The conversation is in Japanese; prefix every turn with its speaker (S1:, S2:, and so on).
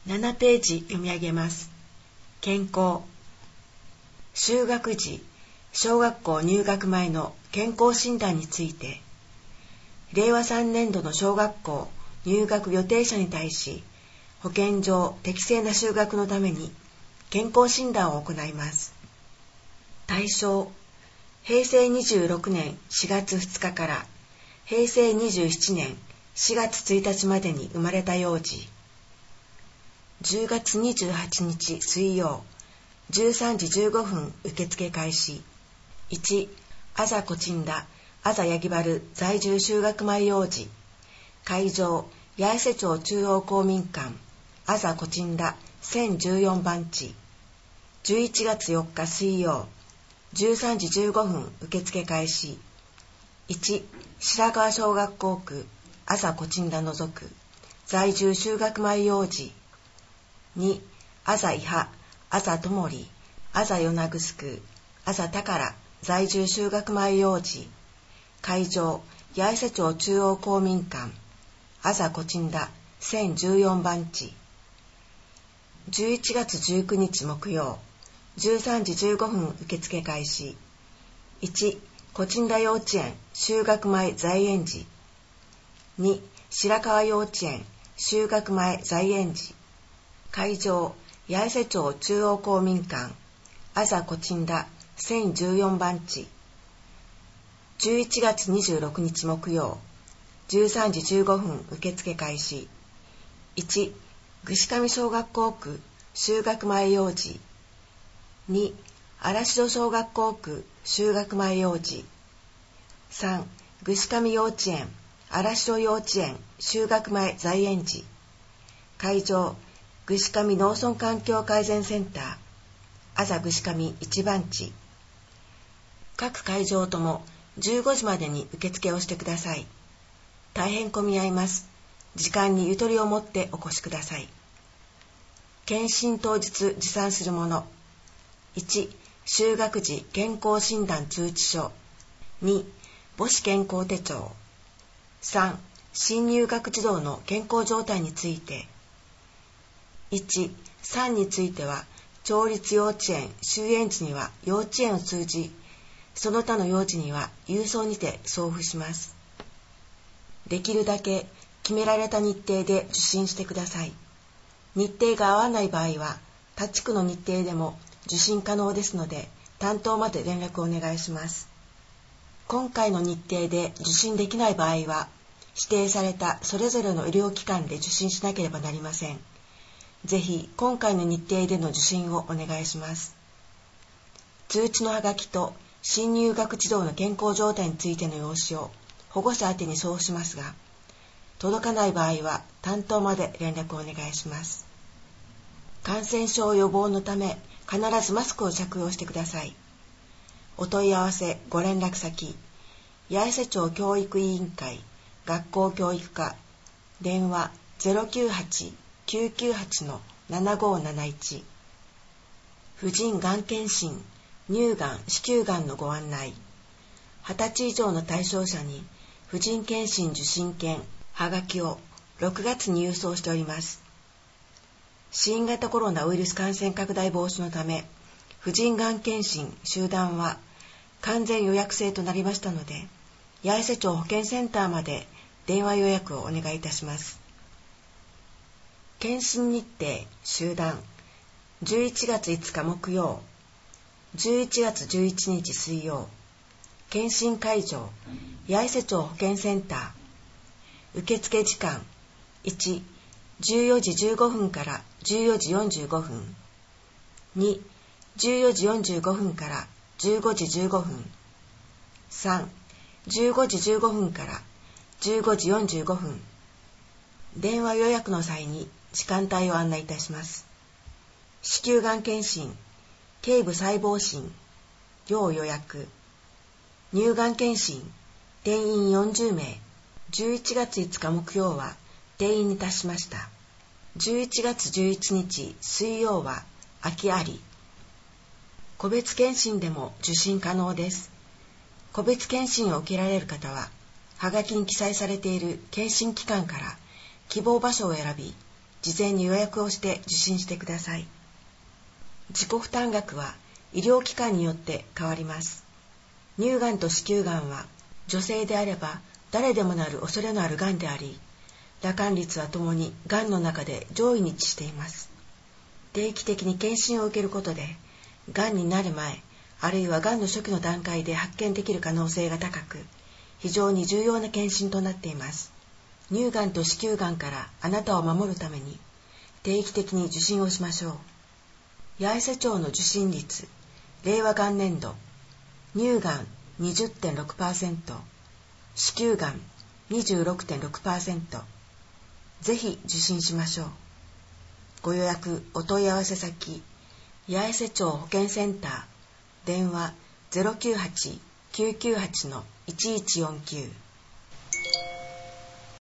S1: 7ページ読み上げます。健康。就学時、小学校入学前の健康診断について、令和3年度の小学校入学予定者に対し、保健上適正な就学のために健康診断を行います。対象、平成26年4月2日から平成27年4月1日までに生まれた幼児。10月28日水曜、13時15分受付開始。1、あざこちんだ、あざやぎばる在住就学前幼児。会場、八重瀬町中央公民館、あざこちんだ1014番地。11月4日水曜、13時15分受付開始。1、白川小学校区、あざこちんだ除く、在住就学前幼児。2、あざいは、あざともり、あざよなぐすく、あざたから、在住就学前幼児。会場、八重瀬町中央公民館、あざこちんだ1014番地。11月19日木曜、13時15分受付開始。1、こちんだ幼稚園就学前在園児。2、白川幼稚園就学前在園児。会場、八重瀬町中央公民館、あざこちんだ1014番地。11月26日木曜、13時15分受付開始。1、串上小学校区就学前幼児。2、嵐戸小学校区就学前幼児。3、串上幼稚園嵐戸幼稚園就学前在園児。会場、串上農村環境改善センター、あざ串上1番地。各会場とも15時までに受付をしてください。大変混み合います。時間にゆとりを持ってお越しください。検診当日持参するもの。1、就学時健康診断通知書。2、母子健康手帳。3、新入学児童の健康状態について。1、3については、町立幼稚園就園児には幼稚園を通じ、その他の幼児には郵送にて送付します。できるだけ決められた日程で受診してください。日程が合わない場合は、他地区の日程でも受診可能ですので、担当まで連絡をお願いします。今回の日程で受診できない場合は、指定されたそれぞれの医療機関で受診しなければなりません。ぜひ今回の日程での受診をお願いします。通知のはがきと新入学児童の健康状態についての用紙を保護者宛てに送付しますが、届かない場合は担当まで連絡をお願いします。感染症予防のため必ずマスクを着用してください。お問い合わせご連絡先、八重瀬町教育委員会学校教育課、電話 098-998-7571。婦人がん検診、乳がん、子宮がんのご案内。20歳以上の対象者に婦人検診受診券、はがきを6月に郵送しております。新型コロナウイルス感染拡大防止のため、婦人がん検診集団は完全予約制となりましたので、八重瀬町保健センターまで電話予約をお願いいたします。検診日程集団、11月5日木曜、11月11日水曜。検診会場、八重瀬町保健センター。受付時間、1、14時15分から14時45分。2、14時45分から15時15分。3、15時15分から15時45分。電話予約の際に時間帯を案内いたします。子宮がん検診、頸部細胞診、要予約。乳がん検診、定員40名。11月5日木曜は定員に達しました。11月11日水曜は空きあり。個別検診でも受診可能です。個別検診を受けられる方は、はがきに記載されている検診機関から希望場所を選び、 事前に予約をして受診してください。自己負担額は医療機関によって変わります。乳がんと子宮がんは女性であれば誰でもなる恐れのあるがんであり、羅漢率はともにがんの中で上位に位置しています。定期的に検診を受けることで、がんになる前、あるいはがんの初期の段階で発見できる可能性が高く、非常に重要な検診となっています。乳がんと子宮がんからあなたを守るために、定期的に受診をしましょう。八重瀬町の受診率、令和元年度、乳がん 20.6%、子宮がん 26.6%。ぜひ受診しましょう。ご予約お問い合わせ先、八重瀬町保健センター、電話 098-998-1149